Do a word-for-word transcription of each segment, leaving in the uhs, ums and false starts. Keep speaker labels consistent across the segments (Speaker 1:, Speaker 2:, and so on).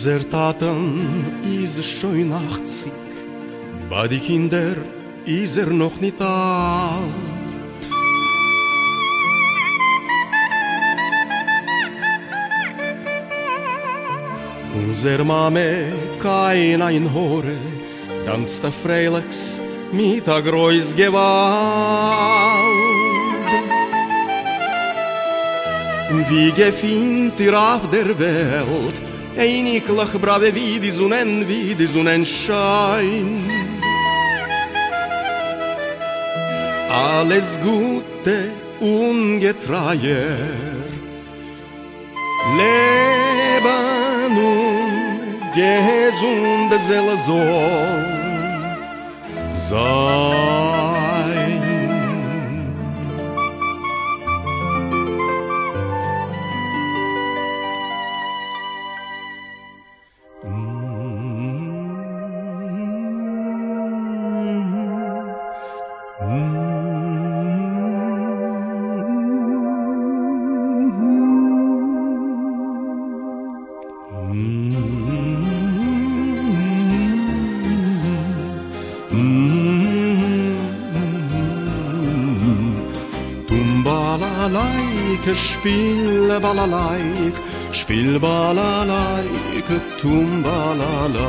Speaker 1: Unser Taten ist schon achtzig, bei die Kinder ist er noch nicht alt. Unser Mame kein ein Hore, tanzt der Freilichs mit der groß Gewalt. Wie gefindt ihr auf der Welt einiglich brave wie die Sonnen, wie die Sonnenschein. Alles Gute Ungetreier, Leben und gesunde Seele soll sein. Tumbalalaike, spiel balalaik, spiel balalaike, tumbalala.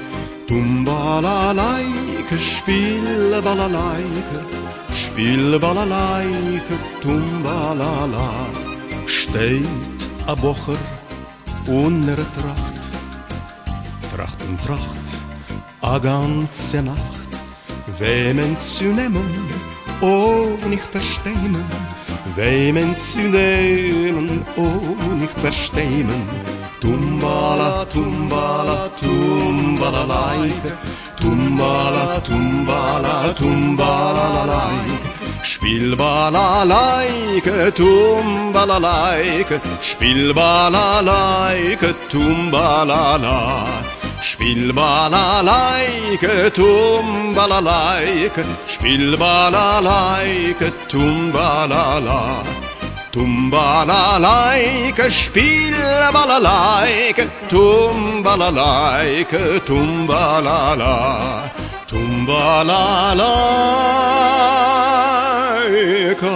Speaker 1: Tumbalalaike, spiel balalaike, spiel balalaike, tumbalala. Steht a Bocher unter Tracht, Tracht und Tracht, a ganze Nacht, wemen zu nehmen, oh nicht verstehen, wemen zu nehmen, oh nicht verstehen. Tumbala, tumbala, tumbalalaike, tumbala, tumbala, tumbalalaike. Spiel balalaike, tumbalalaike, spiel balalaike, tumbalala. Spiel balalaike, tumbalalaike, spiel balalaike, tumbalala. Tumbalalaike, spiel balalaike, tumbalalaike, tumbalala. Tumbalalaike,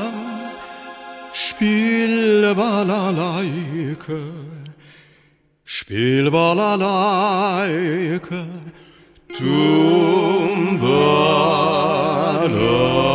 Speaker 1: spiel balalaike, spiel balalaike, tumbalala.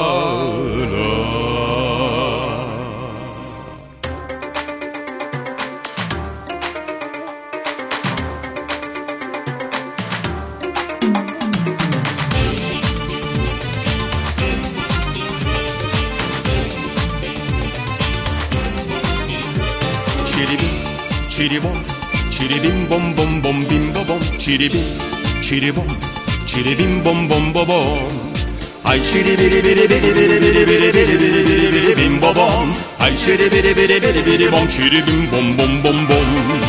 Speaker 1: Chiribim, chiribim, bom bom bom bim bom bom, chiribim, chiribom, chiribim bom bom bom bom. Ay chiribiri biri biri biri biri biri biri biri biri bim bom bom. Ay chiribiri biri biri biri bom, chiribim bom bom bom bom.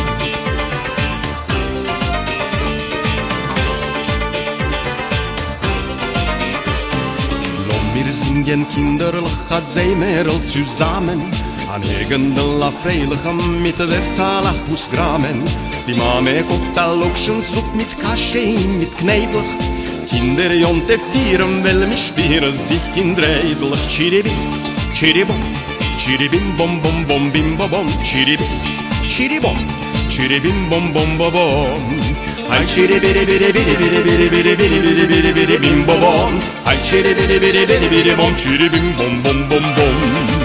Speaker 1: Wir singen kinderlich a Seimerl zusammen, an irgendein Freilichem mit der Talachus gramen. Die Mame kocht a Lokschen Supp mit Kascheen, mit Knädlich. Kinder jonte vieren, weil mich spieren sich kindredlich. Chiribim, chiribom, chiribim bom bom bom bim bom bom. Chiribim, chiribom, chiribim bom bom bom bom. Ay chiribiri biri biri biri biri biri biri biri biri biri bim bom bom. Ay chiribiri biri biri biri bom, chiribim bom bom bom bom.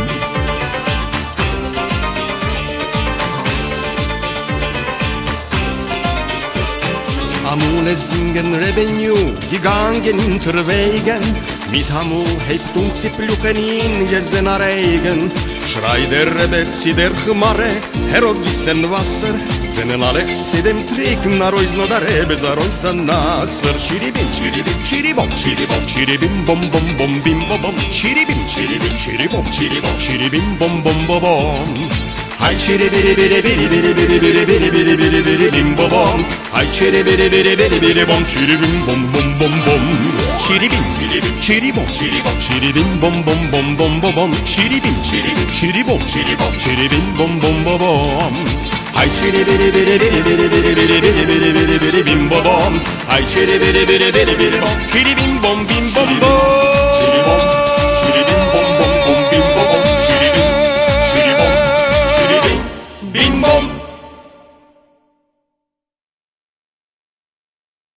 Speaker 1: Amule singen Revenue, gegangen interwegen, mit Hamul hebt uns die Pluken in jesener Regen. Schrei der Rebbe, zieh der Chmare, herogisen Wasser, senen Alexi dem Trick, na rois no der Rebbe, sa rois a Nasser. Chiribim, chiribim, chiribom, chiribom, chiribim, bom bom bom bim bom bom. Chiribim, chiribim, chiribom, chiribom, chiribim, bom bom bom bom. Ay chiribiri biri biri biri biri biri biri biri biri biri bim bom bom. Ay chiribiri biri biri biri bom, chiribim bom bom bom bom. Chiribim, chiribim, chiribom, chiribom, chiribim bom bom bom bom bom bom. Chiribim, chiribim, chiribom, chiribom, chiribim bom bom bom bom. Hai chiri biri biri biri biri biri biri biri biri biri biri bim bom bom. Hai chiri biri biri biri biri bom. Chiri bim bom bim bom bom.